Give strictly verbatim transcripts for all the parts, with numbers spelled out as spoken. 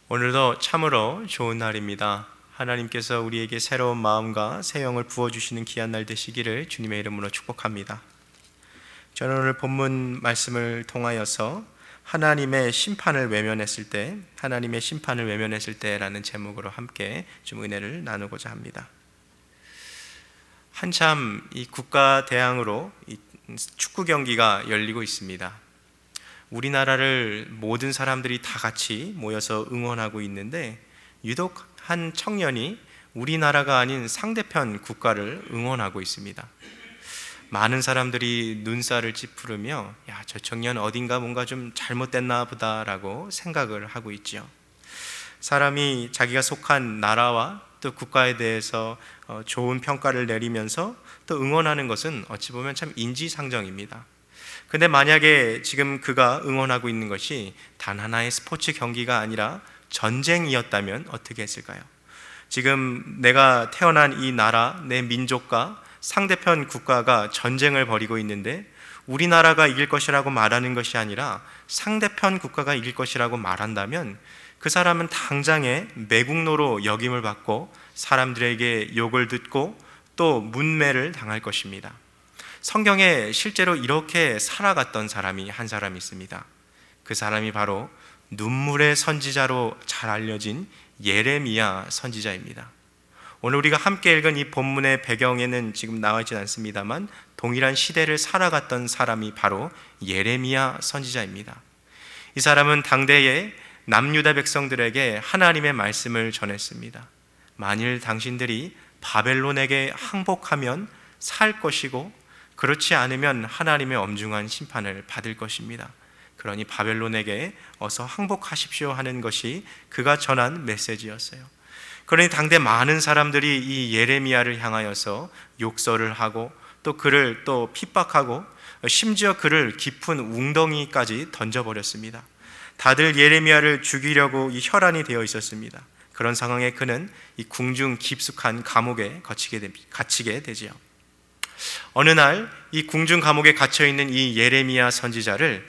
오늘도 참으로 좋은 날입니다. 하나님께서 우리에게 새로운 마음과 새 영을 부어주시는 귀한 날 되시기를 주님의 이름으로 축복합니다. 저는 오늘 본문 말씀을 통하여서 하나님의 심판을 외면했을 때, 하나님의 심판을 외면했을 때라는 제목으로 함께 좀 은혜를 나누고자 합니다. 한참 이 국가 대항으로 이 축구 경기가 열리고 있습니다. 우리나라를 모든 사람들이 다 같이 모여서 응원하고 있는데 유독 한 청년이 우리나라가 아닌 상대편 국가를 응원하고 있습니다. 많은 사람들이 눈살을 찌푸르며 야, 저 청년 어딘가 뭔가 좀 잘못됐나 보다라고 생각을 하고 있죠. 사람이 자기가 속한 나라와 또 국가에 대해서 좋은 평가를 내리면서 또 응원하는 것은 어찌 보면 참 인지상정입니다. 근데 만약에 지금 그가 응원하고 있는 것이 단 하나의 스포츠 경기가 아니라 전쟁이었다면 어떻게 했을까요? 지금 내가 태어난 이 나라, 내 민족과 상대편 국가가 전쟁을 벌이고 있는데 우리나라가 이길 것이라고 말하는 것이 아니라 상대편 국가가 이길 것이라고 말한다면 그 사람은 당장에 매국노로 역임을 받고 사람들에게 욕을 듣고 또 문매를 당할 것입니다. 성경에 실제로 이렇게 살아갔던 사람이 한 사람이 있습니다. 그 사람이 바로 눈물의 선지자로 잘 알려진 예레미야 선지자입니다. 오늘 우리가 함께 읽은 이 본문의 배경에는 지금 나와 있지 않습니다만 동일한 시대를 살아갔던 사람이 바로 예레미야 선지자입니다. 이 사람은 당대의 남유다 백성들에게 하나님의 말씀을 전했습니다. 만일 당신들이 바벨론에게 항복하면 살 것이고 그렇지 않으면 하나님의 엄중한 심판을 받을 것입니다. 그러니 바벨론에게 어서 항복하십시오 하는 것이 그가 전한 메시지였어요. 그러니 당대 많은 사람들이 이 예레미야를 향하여서 욕설을 하고 또 그를 또 핍박하고 심지어 그를 깊은 웅덩이까지 던져버렸습니다. 다들 예레미야를 죽이려고 이 혈안이 되어 있었습니다. 그런 상황에 그는 이 궁중 깊숙한 감옥에 갇히게 되지요. 어느 날 이 궁중 감옥에 갇혀있는 이 예레미야 선지자를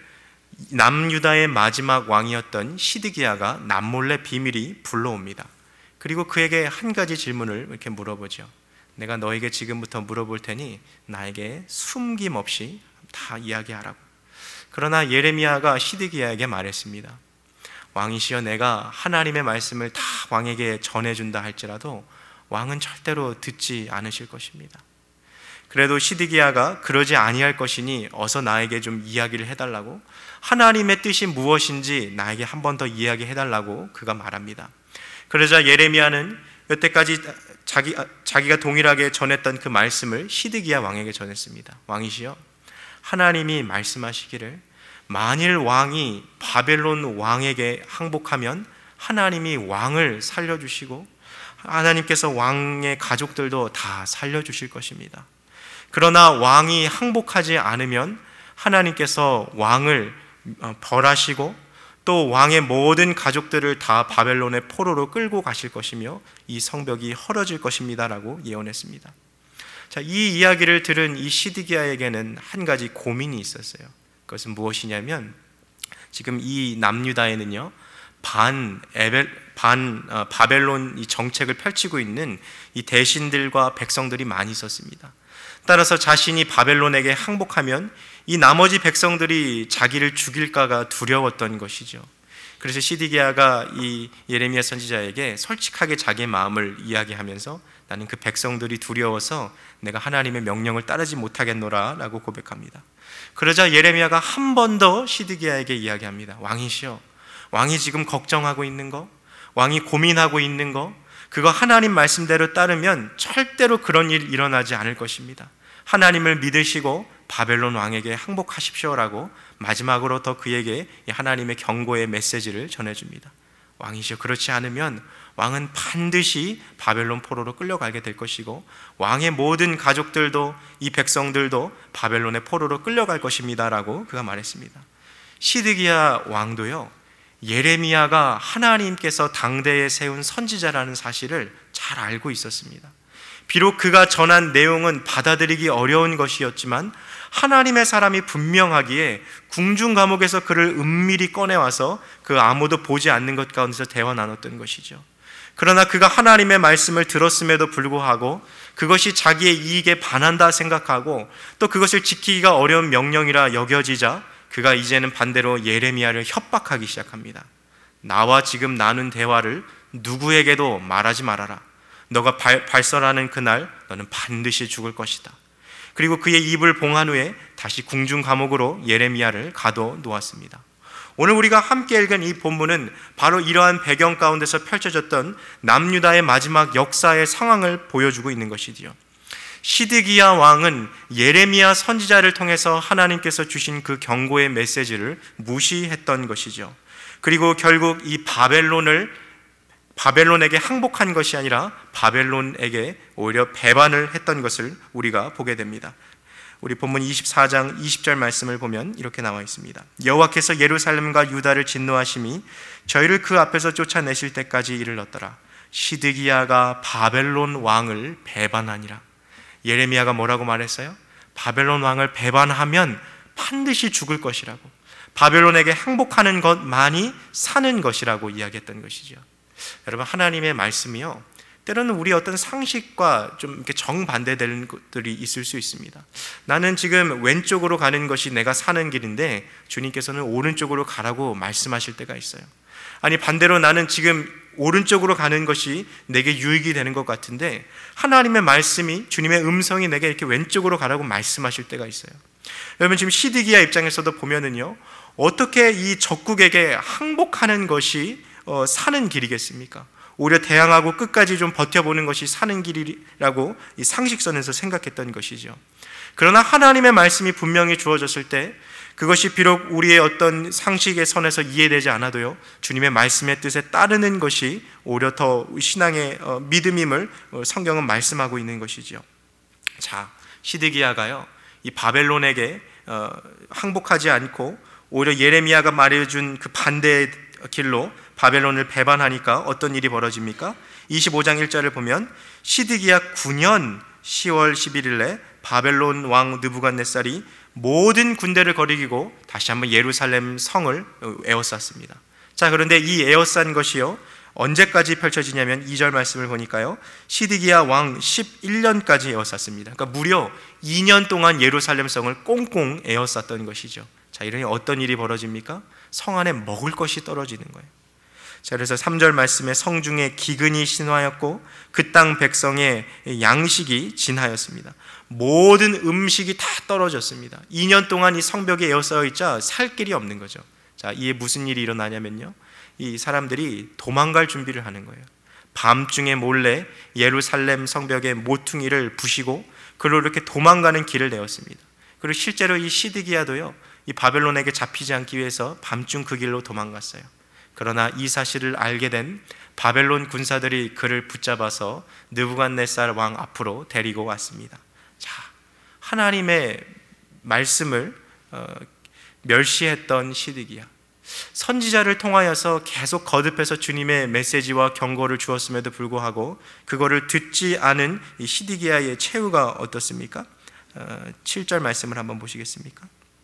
남유다의 마지막 왕이었던 시드기야가 남몰래 비밀이 불러옵니다. 그리고 그에게 한 가지 질문을 이렇게 물어보죠. 내가 너에게 지금부터 물어볼 테니 나에게 숨김없이 다 이야기하라고. 그러나 예레미야가 시드기야에게 말했습니다. 왕이시여, 내가 하나님의 말씀을 다 왕에게 전해준다 할지라도 왕은 절대로 듣지 않으실 것입니다. 그래도 시드기야가 그러지 아니할 것이니 어서 나에게 좀 이야기를 해달라고, 하나님의 뜻이 무엇인지 나에게 한 번 더 이야기해달라고 그가 말합니다. 그러자 예레미야는 여태까지 자기, 자기가 동일하게 전했던 그 말씀을 시드기야 왕에게 전했습니다. 왕이시여, 하나님이 말씀하시기를 만일 왕이 바벨론 왕에게 항복하면 하나님이 왕을 살려주시고 하나님께서 왕의 가족들도 다 살려주실 것입니다. 그러나 왕이 항복하지 않으면 하나님께서 왕을 벌하시고 또 왕의 모든 가족들을 다 바벨론의 포로로 끌고 가실 것이며 이 성벽이 헐어질 것입니다 라고 예언했습니다. 자, 이 이야기를 들은 이 시드기야에게는 한 가지 고민이 있었어요. 그것은 무엇이냐면 지금 이 남유다에는요 반, 에벨, 반 어, 바벨론 이 정책을 펼치고 있는 이 대신들과 백성들이 많이 있었습니다. 따라서 자신이 바벨론에게 항복하면 이 나머지 백성들이 자기를 죽일까가 두려웠던 것이죠. 그래서 시드기야가 이 예레미야 선지자에게 솔직하게 자기의 마음을 이야기하면서 나는 그 백성들이 두려워서 내가 하나님의 명령을 따르지 못하겠노라 라고 고백합니다. 그러자 예레미야가 한 번 더 시드기야에게 이야기합니다. 왕이시여, 왕이 지금 걱정하고 있는 거, 왕이 고민하고 있는 거, 그거 하나님 말씀대로 따르면 절대로 그런 일 일어나지 않을 것입니다. 하나님을 믿으시고 바벨론 왕에게 항복하십시오라고 마지막으로 더 그에게 하나님의 경고의 메시지를 전해줍니다. 왕이시여, 그렇지 않으면 왕은 반드시 바벨론 포로로 끌려가게 될 것이고 왕의 모든 가족들도 이 백성들도 바벨론의 포로로 끌려갈 것입니다 라고 그가 말했습니다. 시드기야 왕도요 예레미야가 하나님께서 당대에 세운 선지자라는 사실을 잘 알고 있었습니다. 비록 그가 전한 내용은 받아들이기 어려운 것이었지만 하나님의 사람이 분명하기에 궁중 감옥에서 그를 은밀히 꺼내와서 그 아무도 보지 않는 것 가운데서 대화 나눴던 것이죠. 그러나 그가 하나님의 말씀을 들었음에도 불구하고 그것이 자기의 이익에 반한다 생각하고 또 그것을 지키기가 어려운 명령이라 여겨지자 그가 이제는 반대로 예레미야를 협박하기 시작합니다. 나와 지금 나눈 대화를 누구에게도 말하지 말아라. 너가 발, 발설하는 그날 너는 반드시 죽을 것이다. 그리고 그의 입을 봉한 후에 다시 궁중 감옥으로 예레미야를 가둬 놓았습니다. 오늘 우리가 함께 읽은 이 본문은 바로 이러한 배경 가운데서 펼쳐졌던 남유다의 마지막 역사의 상황을 보여주고 있는 것이지요. 시드기야 왕은 예레미야 선지자를 통해서 하나님께서 주신 그 경고의 메시지를 무시했던 것이죠. 그리고 결국 이 바벨론을 바벨론에게 항복한 것이 아니라 바벨론에게 오히려 배반을 했던 것을 우리가 보게 됩니다. 우리 본문 이십사 장 이십 절 말씀을 보면 이렇게 나와 있습니다. 여호와께서 예루살렘과 유다를 진노하심이 저희를 그 앞에서 쫓아내실 때까지 이르렀더라. 시드기야가 바벨론 왕을 배반하니라. 예레미야가 뭐라고 말했어요? 바벨론 왕을 배반하면 반드시 죽을 것이라고, 바벨론에게 항복하는 것만이 사는 것이라고 이야기했던 것이죠. 여러분, 하나님의 말씀이요, 때로는 우리 어떤 상식과 좀 이렇게 정반대되는 것들이 있을 수 있습니다. 나는 지금 왼쪽으로 가는 것이 내가 사는 길인데 주님께서는 오른쪽으로 가라고 말씀하실 때가 있어요. 아니, 반대로 나는 지금 오른쪽으로 가는 것이 내게 유익이 되는 것 같은데 하나님의 말씀이, 주님의 음성이 내게 이렇게 왼쪽으로 가라고 말씀하실 때가 있어요. 여러분, 지금 시드기야 입장에서도 보면은요, 어떻게 이 적국에게 항복하는 것이 어, 사는 길이겠습니까? 오히려 대항하고 끝까지 좀 버텨보는 것이 사는 길이라고 이 상식선에서 생각했던 것이죠. 그러나 하나님의 말씀이 분명히 주어졌을 때 그것이 비록 우리의 어떤 상식의 선에서 이해되지 않아도요, 주님의 말씀의 뜻에 따르는 것이 오히려 더 신앙의 어, 믿음임을 어, 성경은 말씀하고 있는 것이죠. 자, 시드기야가요, 이 바벨론에게 어, 항복하지 않고 오히려 예레미야가 말해준 그 반대의 길로 바벨론을 배반하니까 어떤 일이 벌어집니까? 이십오 장 일 절을 보면 시드기야 구 년 시월 십일일에 바벨론 왕 느부갓네살이 모든 군대를 거리고 다시 한번 예루살렘 성을 에워쌌습니다. 자, 그런데 이 에워싼 것이요, 언제까지 펼쳐지냐면 이 절 말씀을 보니까요, 시드기야 왕 십일 년까지 에워쌌습니다. 그러니까 무려 이 년 동안 예루살렘 성을 꽁꽁 에워쌌던 것이죠. 자, 이러니 어떤 일이 벌어집니까? 성 안에 먹을 것이 떨어지는 거예요. 자, 그래서 삼 절 말씀에 성중에 기근이 신화였고 그 땅 백성의 양식이 진하였습니다. 모든 음식이 다 떨어졌습니다. 이 년 동안 이 성벽에 에워싸여 있자 살 길이 없는 거죠. 자, 이에 무슨 일이 일어나냐면요, 이 사람들이 도망갈 준비를 하는 거예요. 밤중에 몰래 예루살렘 성벽의 모퉁이를 부시고 그로 이렇게 도망가는 길을 내었습니다. 그리고 실제로 이 시드기야도요, 이 바벨론에게 잡히지 않기 위해서 밤중 그 길로 도망갔어요. 그러나 이 사실을 알게 된 바벨론 군사들이 그를 붙잡아서 느부갓네살 왕 앞으로 데리고 왔습니다. 자, 하나님의 말씀을 어, 멸시했던 시드기야, 선지자를 통하여서 계속 거듭해서 주님의 메시지와 경고를 주었음에도 불구하고 그거를 듣지 않은 이 시드기야의 최후가 어떻습니까? 어, 칠 절 말씀을 한번 보시겠습니까?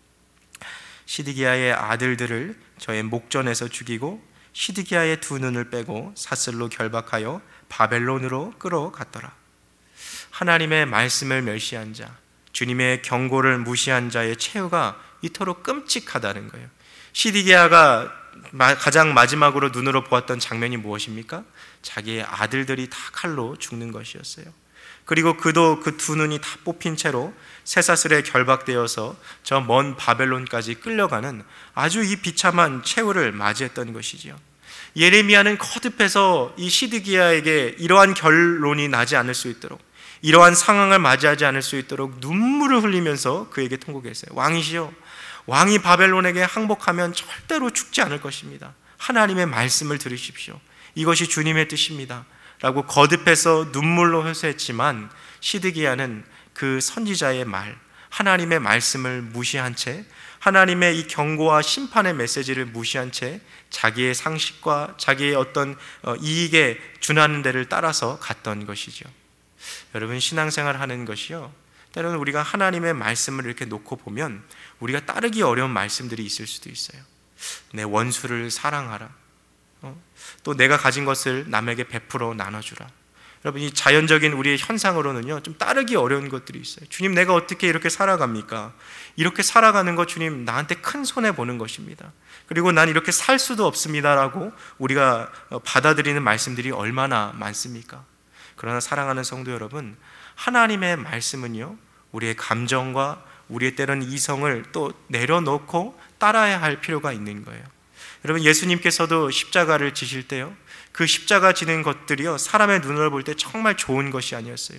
시드기야의 아들들을 저의 목전에서 죽이고 시드기야의 두 눈을 빼고 사슬로 결박하여 바벨론으로 끌어갔더라. 하나님의 말씀을 멸시한 자, 주님의 경고를 무시한 자의 최후가 이토록 끔찍하다는 거예요. 시드기야가 가장 마지막으로 눈으로 보았던 장면이 무엇입니까? 자기의 아들들이 다 칼로 죽는 것이었어요. 그리고 그도 그 두 눈이 다 뽑힌 채로 쇠사슬에 결박되어서 저 먼 바벨론까지 끌려가는 아주 이 비참한 최후를 맞이했던 것이지요. 예레미야는 거듭해서 이 시드기야에게 이러한 결론이 나지 않을 수 있도록, 이러한 상황을 맞이하지 않을 수 있도록 눈물을 흘리면서 그에게 통곡했어요. 왕이시여, 왕이 바벨론에게 항복하면 절대로 죽지 않을 것입니다. 하나님의 말씀을 들으십시오. 이것이 주님의 뜻입니다 라고 거듭해서 눈물로 호소했지만 시드기야는 그 선지자의 말, 하나님의 말씀을 무시한 채, 하나님의 이 경고와 심판의 메시지를 무시한 채 자기의 상식과 자기의 어떤 이익에 준하는 데를 따라서 갔던 것이죠. 여러분, 신앙생활 하는 것이요, 때로는 우리가 하나님의 말씀을 이렇게 놓고 보면 우리가 따르기 어려운 말씀들이 있을 수도 있어요. 내 원수를 사랑하라, 어? 또 내가 가진 것을 남에게 베풀어 나눠주라. 여러분, 이 자연적인 우리의 현상으로는요, 좀 따르기 어려운 것들이 있어요. 주님, 내가 어떻게 이렇게 살아갑니까? 이렇게 살아가는 것, 주님, 나한테 큰 손해 보는 것입니다. 그리고 난 이렇게 살 수도 없습니다라고 우리가 받아들이는 말씀들이 얼마나 많습니까? 그러나 사랑하는 성도 여러분, 하나님의 말씀은요, 우리의 감정과 우리의 때로는 이성을 또 내려놓고 따라야 할 필요가 있는 거예요. 여러분, 예수님께서도 십자가를 지실 때요, 그 십자가 지는 것들이요, 사람의 눈으로 볼 때 정말 좋은 것이 아니었어요.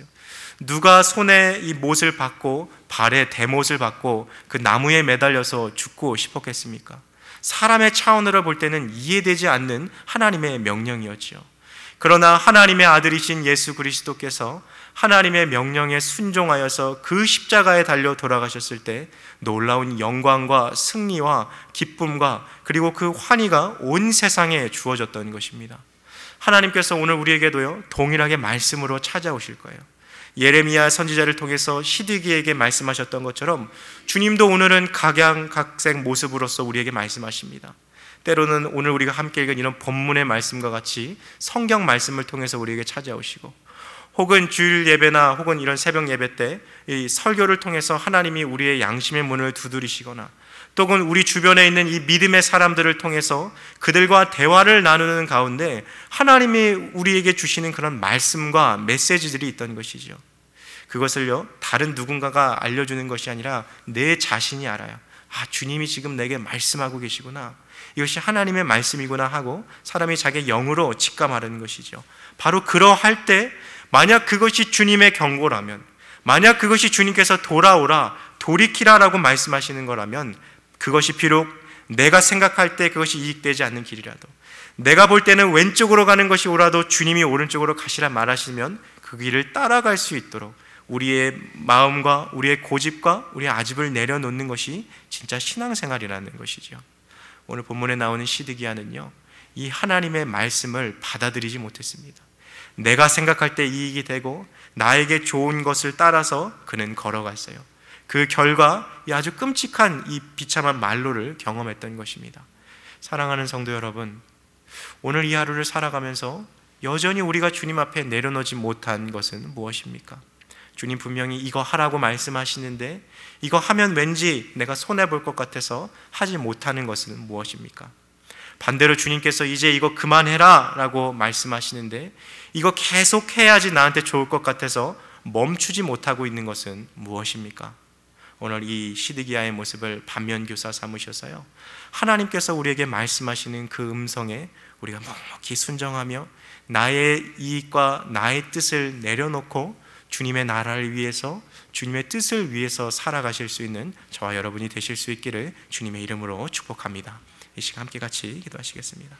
누가 손에 이 못을 받고 발에 대못을 받고 그 나무에 매달려서 죽고 싶었겠습니까? 사람의 차원으로 볼 때는 이해되지 않는 하나님의 명령이었지요. 그러나 하나님의 아들이신 예수 그리스도께서 하나님의 명령에 순종하여서 그 십자가에 달려 돌아가셨을 때 놀라운 영광과 승리와 기쁨과 그리고 그 환희가 온 세상에 주어졌던 것입니다. 하나님께서 오늘 우리에게도요, 동일하게 말씀으로 찾아오실 거예요. 예레미야 선지자를 통해서 시드기에게 말씀하셨던 것처럼 주님도 오늘은 각양각색 모습으로서 우리에게 말씀하십니다. 때로는 오늘 우리가 함께 읽은 이런 본문의 말씀과 같이 성경 말씀을 통해서 우리에게 찾아오시고, 혹은 주일 예배나 혹은 이런 새벽 예배 때 이 설교를 통해서 하나님이 우리의 양심의 문을 두드리시거나, 또는 우리 주변에 있는 이 믿음의 사람들을 통해서 그들과 대화를 나누는 가운데 하나님이 우리에게 주시는 그런 말씀과 메시지들이 있던 것이죠. 그것을요, 다른 누군가가 알려주는 것이 아니라 내 자신이 알아요. 아, 주님이 지금 내게 말씀하고 계시구나, 이것이 하나님의 말씀이구나 하고 사람이 자기 영으로 직감하는 것이죠. 바로 그러할 때 만약 그것이 주님의 경고라면, 만약 그것이 주님께서 돌아오라, 돌이키라라고 말씀하시는 거라면, 그것이 비록 내가 생각할 때 그것이 이익되지 않는 길이라도, 내가 볼 때는 왼쪽으로 가는 것이 오라도 주님이 오른쪽으로 가시라 말하시면 그 길을 따라갈 수 있도록 우리의 마음과 우리의 고집과 우리의 아집을 내려놓는 것이 진짜 신앙생활이라는 것이죠. 오늘 본문에 나오는 시드기야는요, 이 하나님의 말씀을 받아들이지 못했습니다. 내가 생각할 때 이익이 되고 나에게 좋은 것을 따라서 그는 걸어갔어요. 그 결과 이 아주 끔찍한 이 비참한 말로를 경험했던 것입니다. 사랑하는 성도 여러분, 오늘 이 하루를 살아가면서 여전히 우리가 주님 앞에 내려놓지 못한 것은 무엇입니까? 주님 분명히 이거 하라고 말씀하시는데 이거 하면 왠지 내가 손해볼 것 같아서 하지 못하는 것은 무엇입니까? 반대로 주님께서 이제 이거 그만해라 라고 말씀하시는데 이거 계속 해야지 나한테 좋을 것 같아서 멈추지 못하고 있는 것은 무엇입니까? 오늘 이 시드기야의 모습을 반면교사 삼으셔서요, 하나님께서 우리에게 말씀하시는 그 음성에 우리가 묵묵히 순종하며 나의 이익과 나의 뜻을 내려놓고 주님의 나라를 위해서, 주님의 뜻을 위해서 살아가실 수 있는 저와 여러분이 되실 수 있기를 주님의 이름으로 축복합니다. 이 시간 함께 같이 기도하시겠습니다.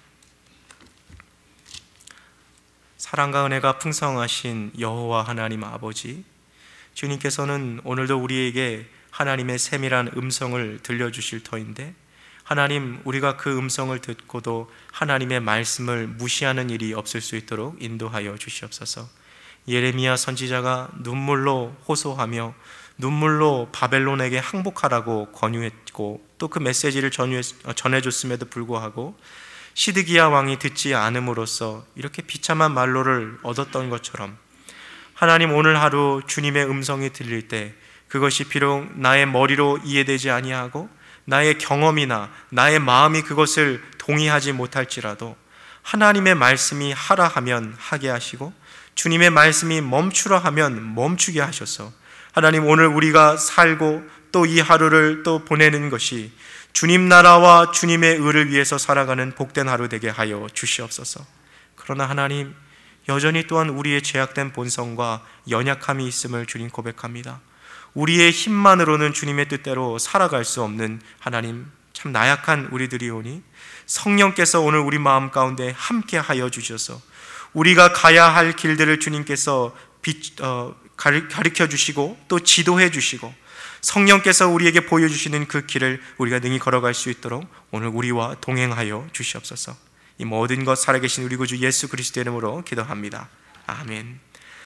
사랑과 은혜가 풍성하신 여호와 하나님 아버지, 주님께서는 오늘도 우리에게 하나님의 세밀한 음성을 들려주실 터인데, 하나님, 우리가 그 음성을 듣고도 하나님의 말씀을 무시하는 일이 없을 수 있도록 인도하여 주시옵소서. 예레미야 선지자가 눈물로 호소하며 눈물로 바벨론에게 항복하라고 권유했고 또 그 메시지를 전해줬음에도 불구하고 시드기야 왕이 듣지 않음으로써 이렇게 비참한 말로를 얻었던 것처럼, 하나님, 오늘 하루 주님의 음성이 들릴 때 그것이 비록 나의 머리로 이해되지 아니하고 나의 경험이나 나의 마음이 그것을 동의하지 못할지라도 하나님의 말씀이 하라 하면 하게 하시고 주님의 말씀이 멈추라 하면 멈추게 하셔서, 하나님, 오늘 우리가 살고 또 이 하루를 또 보내는 것이 주님 나라와 주님의 의를 위해서 살아가는 복된 하루 되게 하여 주시옵소서. 그러나 하나님, 여전히 또한 우리의 죄악된 본성과 연약함이 있음을 주님 고백합니다. 우리의 힘만으로는 주님의 뜻대로 살아갈 수 없는 하나님, 참 나약한 우리들이오니 성령께서 오늘 우리 마음 가운데 함께 하여 주셔서 우리가 가야 할 길들을 주님께서 비, 어, 가르쳐 주시고 또 지도해 주시고 성령께서 우리에게 보여주시는 그 길을 우리가 능히 걸어갈 수 있도록 오늘 우리와 동행하여 주시옵소서. 이 모든 것 살아계신 우리 구주 예수 그리스도의 이름으로 기도합니다. 아멘.